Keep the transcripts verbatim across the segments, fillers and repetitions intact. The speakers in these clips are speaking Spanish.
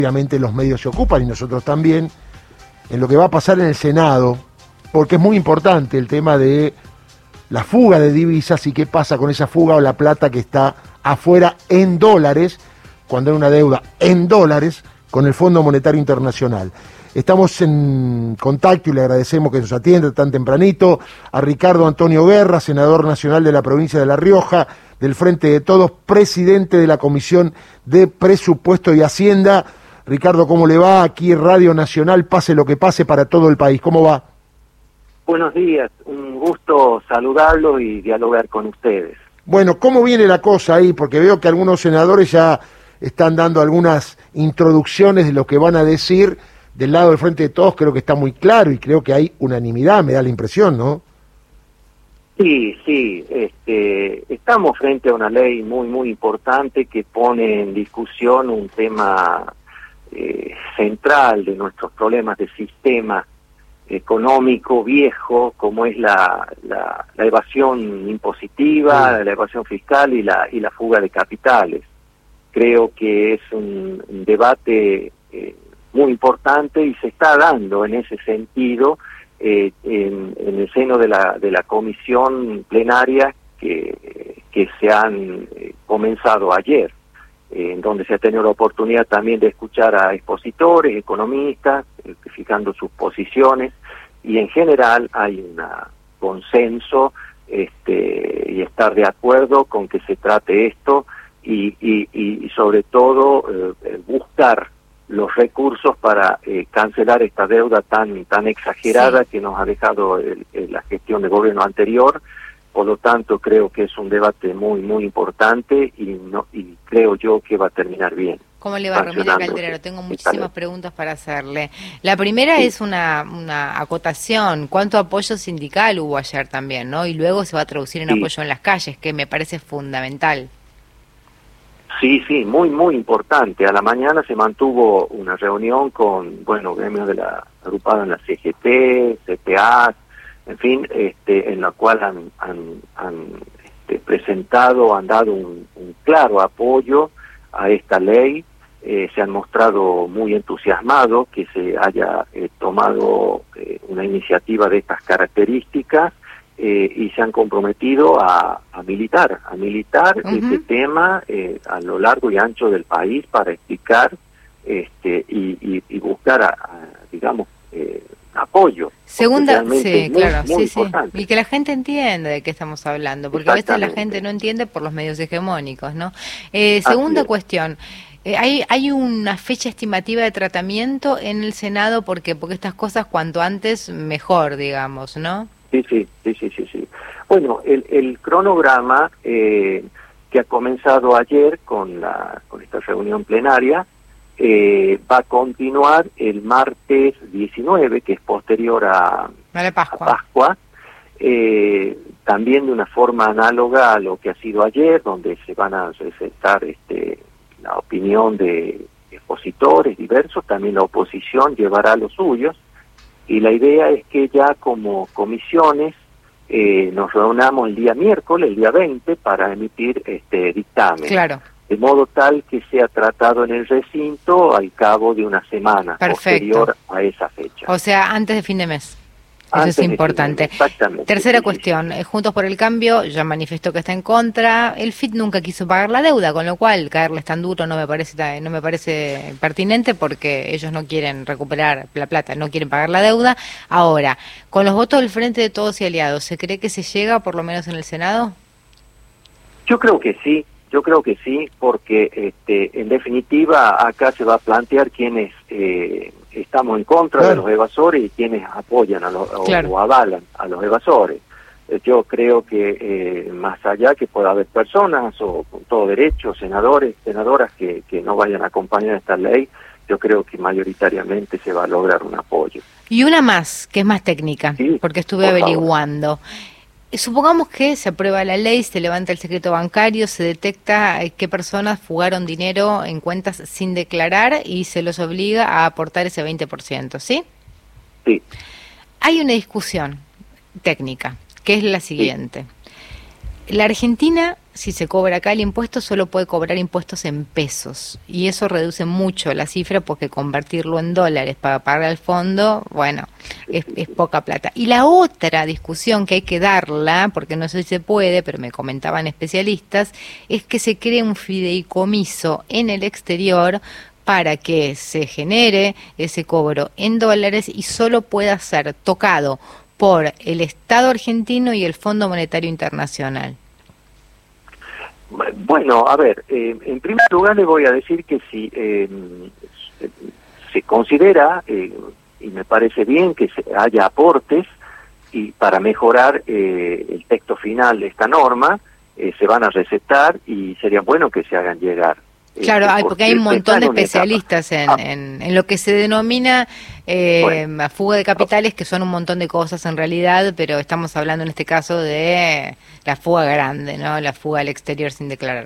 obviamente los medios se ocupan y nosotros también, en lo que va a pasar en el Senado, porque es muy importante el tema de la fuga de divisas y qué pasa con esa fuga o la plata que está afuera en dólares, cuando hay una deuda en dólares con el Fondo Monetario Internacional. Estamos en contacto y le agradecemos que nos atienda tan tempranito a Ricardo Antonio Guerra, senador nacional de la provincia de La Rioja, del Frente de Todos, presidente de la Comisión de Presupuesto y Hacienda. Ricardo, ¿cómo le va? Aquí Radio Nacional, pase lo que pase para todo el país. ¿Cómo va? Buenos días, un gusto saludarlo y dialogar con ustedes. Bueno, ¿cómo viene la cosa ahí? Porque veo que algunos senadores ya están dando algunas introducciones de lo que van a decir. Del lado del Frente de Todos creo que está muy claro y creo que hay unanimidad, me da la impresión, ¿no? Sí, sí, este, estamos frente a una ley muy, muy importante que pone en discusión un tema eh, central de nuestros problemas de sistema económico viejo, como es la, la, la evasión impositiva, sí. la evasión fiscal y la, y la fuga de capitales. Creo que es un, un debate eh, muy importante y se está dando en ese sentido eh, en, en el seno de la de la comisión plenaria que, que se han eh, comenzado ayer, eh, en donde se ha tenido la oportunidad también de escuchar a expositores, economistas, explicando sus posiciones, y en general hay un consenso este, y estar de acuerdo con que se trate esto y, y, y sobre todo eh, buscar los recursos para eh, cancelar esta deuda tan tan exagerada sí. que nos ha dejado el, el, la gestión del gobierno anterior. Por lo tanto, creo que es un debate muy, muy importante y no y creo yo que va a terminar bien. ¿Cómo le va, Romina Calderaro? Tengo muchísimas preguntas para hacerle. La primera sí. es una, una acotación. ¿Cuánto apoyo sindical hubo ayer también, no? Y luego se va a traducir en sí. apoyo en las calles, que me parece fundamental. Sí, sí, muy, muy importante. A la mañana se mantuvo una reunión con, bueno, gremios de la agrupados en la C G T, C P A, en fin, este, en la cual han, han, han este, presentado, han dado un, un claro apoyo a esta ley. Eh, se han mostrado muy entusiasmados que se haya eh, tomado eh, una iniciativa de estas características. Eh, y se han comprometido a, a militar, a militar uh-huh. este tema eh, a lo largo y ancho del país para explicar este y, y, y buscar, a, a, digamos, eh, apoyo. Segunda, sí, muy, claro, muy sí, sí. Y que la gente entienda de qué estamos hablando, porque a veces la gente no entiende por los medios hegemónicos, ¿no? Eh, segunda cuestión. Eh, hay hay una fecha estimativa de tratamiento en el Senado, porque porque estas cosas cuanto antes mejor, digamos, ¿no? Sí, sí, sí, sí, sí, sí. Bueno, el, el cronograma eh, que ha comenzado ayer con la con esta reunión plenaria eh, va a continuar el martes diecinueve, que es posterior a, a la Pascua, a Pascua eh, también de una forma análoga a lo que ha sido ayer, donde se van a presentar este, la opinión de expositores diversos, también la oposición llevará los suyos. Y la idea es que ya como comisiones eh, nos reunamos el día miércoles, el día veinte, para emitir este dictamen. Claro. De modo tal que sea tratado en el recinto al cabo de una semana. Perfecto. Posterior a esa fecha. O sea, antes de fin de mes. Eso Antes es importante. Exactamente. Tercera sí, cuestión, sí, sí. Juntos por el Cambio ya manifestó que está en contra. El F I T nunca quiso pagar la deuda, con lo cual caerles tan duro no me parece no me parece pertinente, porque ellos no quieren recuperar la plata, no quieren pagar la deuda. Ahora, con los votos del Frente de Todos y Aliados, ¿se cree que se llega por lo menos en el Senado? Yo creo que sí, yo creo que sí, porque este, en definitiva acá se va a plantear quiénes eh, estamos en contra claro. de los evasores y quienes apoyan a los, claro. o, o avalan a los evasores. Eh, yo creo que eh, más allá que pueda haber personas o con todo derecho, senadores, senadoras que, que no vayan a acompañar esta ley, yo creo que mayoritariamente se va a lograr un apoyo. Y una más, que es más técnica, sí, porque estuve por averiguando. Favor. Supongamos que se aprueba la ley, se levanta el secreto bancario, se detecta qué personas fugaron dinero en cuentas sin declarar y se los obliga a aportar ese veinte por ciento, ¿sí? Sí. Hay una discusión técnica, que es la siguiente. Sí. La Argentina si se cobra acá el impuesto, solo puede cobrar impuestos en pesos. Y eso reduce mucho la cifra porque convertirlo en dólares para pagar al fondo, bueno, es, es poca plata. Y la otra discusión que hay que darla, porque no sé si se puede, pero me comentaban especialistas, es que se cree un fideicomiso en el exterior para que se genere ese cobro en dólares y solo pueda ser tocado por el Estado argentino y el Fondo Monetario Internacional. Bueno, a ver, eh, en primer lugar le voy a decir que si eh, se considera, eh, y me parece bien que se haya aportes y para mejorar eh, el texto final de esta norma, eh, se van a recetar y sería bueno que se hagan llegar. Claro, hay, porque hay un montón de especialistas en, en, en lo que se denomina eh, bueno, fuga de capitales, que son un montón de cosas en realidad, pero estamos hablando en este caso de la fuga grande, ¿no? La fuga al exterior sin declarar.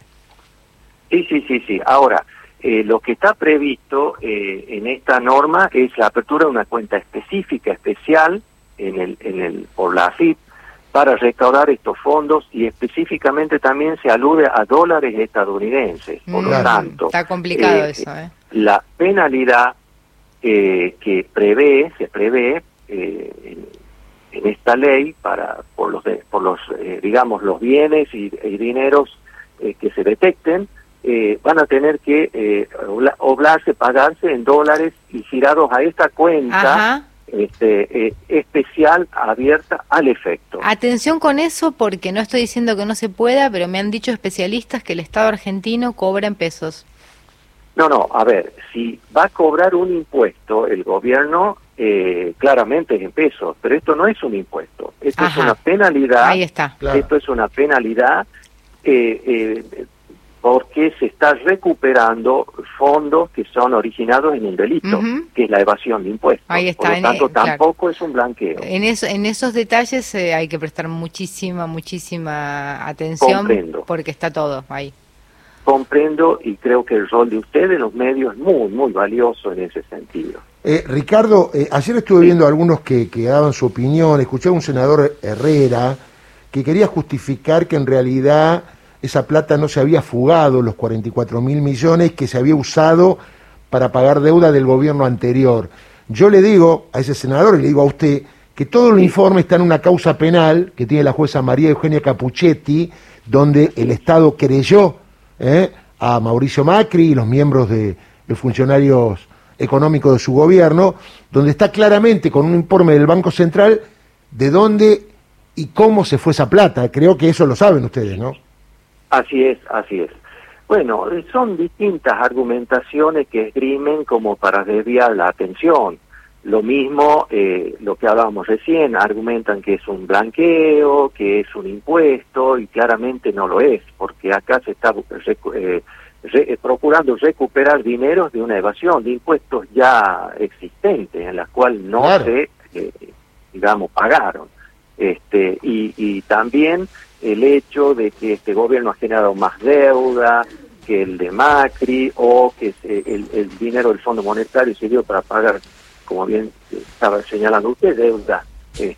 Sí, sí, sí, sí. Ahora, eh, lo que está previsto eh, en esta norma es la apertura de una cuenta específica, especial, en el, en el por la A F I P, para recaudar estos fondos, y específicamente también se alude a dólares estadounidenses. Por mm, lo tanto, está complicado eh, eso, ¿eh? La penalidad eh, que prevé, se prevé eh, en, en esta ley para por los de, por los eh, digamos los bienes y, y dineros eh, que se detecten, eh, van a tener que eh, oblarse, pagarse en dólares y girados a esta cuenta. Ajá. Este, eh, especial abierta al efecto. Atención con eso, porque no estoy diciendo que no se pueda, pero me han dicho especialistas que el Estado argentino cobra en pesos. No, no, a ver, si va a cobrar un impuesto el gobierno, eh, claramente es en pesos, pero esto no es un impuesto, esto Ajá. es una penalidad. Ahí está. Claro. Esto es una penalidad eh, eh, porque se está recuperando fondos que son originados en un delito, uh-huh. que es la evasión de impuestos. Ahí está. Por lo tanto, en, tampoco claro. es un blanqueo. En, eso, en esos detalles eh, hay que prestar muchísima, muchísima atención. Comprendo. Porque está todo ahí. Comprendo, y creo que el rol de ustedes, los medios, es muy, muy valioso en ese sentido. Eh, Ricardo, eh, ayer estuve sí. viendo a algunos que, que daban su opinión, escuché a un senador Herrera que quería justificar que en realidad esa plata no se había fugado, los cuarenta y cuatro mil millones, que se había usado para pagar deuda del gobierno anterior. Yo le digo a ese senador, y le digo a usted, que todo el informe está en una causa penal que tiene la jueza María Eugenia Capuchetti, donde el Estado creyó eh, a Mauricio Macri y los miembros de los funcionarios económicos de su gobierno, donde está claramente con un informe del Banco Central de dónde y cómo se fue esa plata. Creo que eso lo saben ustedes, ¿no? Así es, así es. Bueno, son distintas argumentaciones que esgrimen como para desviar la atención. Lo mismo, eh, lo que hablábamos recién, argumentan que es un blanqueo, que es un impuesto, y claramente no lo es, porque acá se está eh, re, procurando recuperar dineros de una evasión de impuestos ya existentes, en la cual no claro. se, eh, digamos, pagaron. Este, y, y también el hecho de que este gobierno ha generado más deuda que el de Macri, o que se, el, el dinero del Fondo Monetario sirvió para pagar, como bien estaba señalando usted, deuda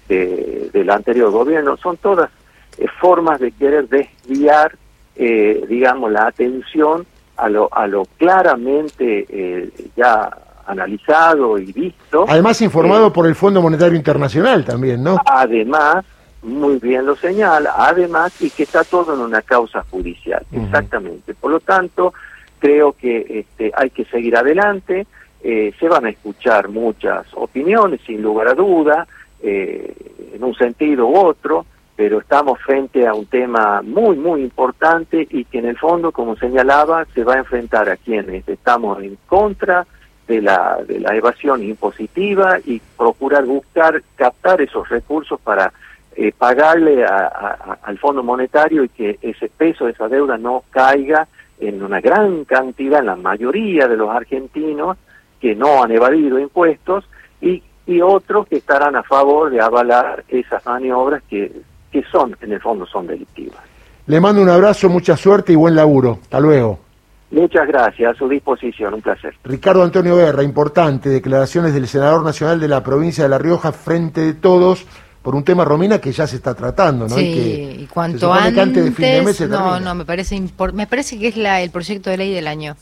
este, del anterior gobierno. Son todas eh, formas de querer desviar, eh, digamos, la atención a lo, a lo claramente eh, ya analizado y visto. Además informado eh, por el Fondo Monetario Internacional también, ¿no? Además, muy bien lo señala, además, y que está todo en una causa judicial, uh-huh. exactamente. Por lo tanto, creo que este, hay que seguir adelante, eh, se van a escuchar muchas opiniones, sin lugar a duda, eh, en un sentido u otro, pero estamos frente a un tema muy, muy importante y que en el fondo, como señalaba, se va a enfrentar a quienes estamos en contra de la, de la evasión impositiva y procurar buscar, captar esos recursos para Eh, pagarle a, a, al Fondo Monetario y que ese peso de esa deuda no caiga en una gran cantidad, en la mayoría de los argentinos que no han evadido impuestos, y, y otros que estarán a favor de avalar esas maniobras que, que son, en el fondo, son delictivas. Le mando un abrazo, mucha suerte y buen laburo. Hasta luego. Muchas gracias, a su disposición, un placer. Ricardo Antonio Guerra, importante, declaraciones del senador nacional de la provincia de La Rioja, Frente de Todos. por un tema, Romina, que ya se está tratando, ¿no? Sí, y, que y cuanto antes, que antes de fin de mes se no, termina. no, me parece impor me parece que es la el proyecto de ley del año.